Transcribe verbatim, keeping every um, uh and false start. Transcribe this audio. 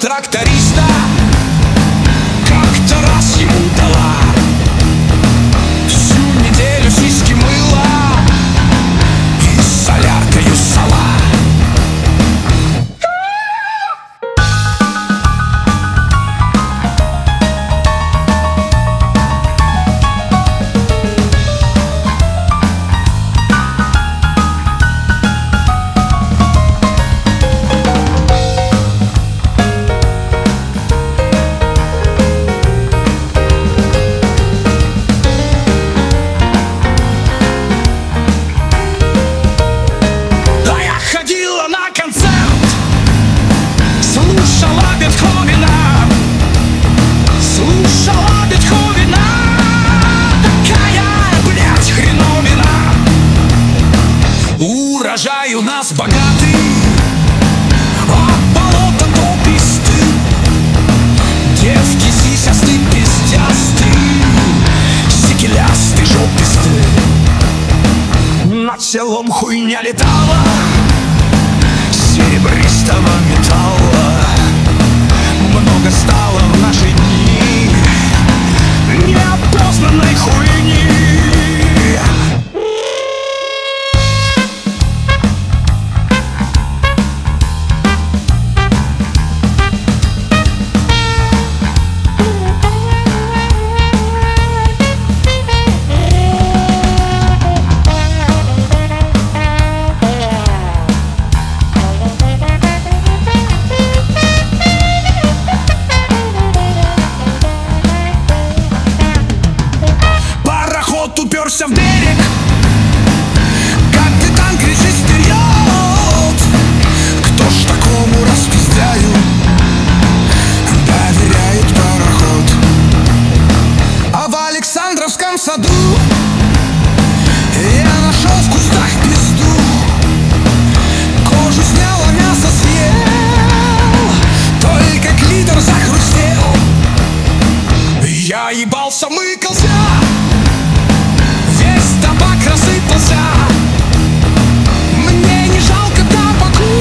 тракториста как-то раз ему дала. Всю неделю сиськи мыла и с соляркою сала. Слушала Бетховена, слушала Бетховена, такая, блядь, хреновина. Урожай у нас богатый, а болото то писты. Девки сисясты, пиздясты, сикелясты, жописты. Над селом хуйня летала серебристого металла. Много стало в наши дни неопознанной хуйни. Уперся в берег, капитан кричит вперед. Кто ж такому распиздяю доверяет пароход? А в Александровском саду я нашел в кустах пизду. Кожу снял, а мясо съел, только клитор захрустел. Я ебался, мыкался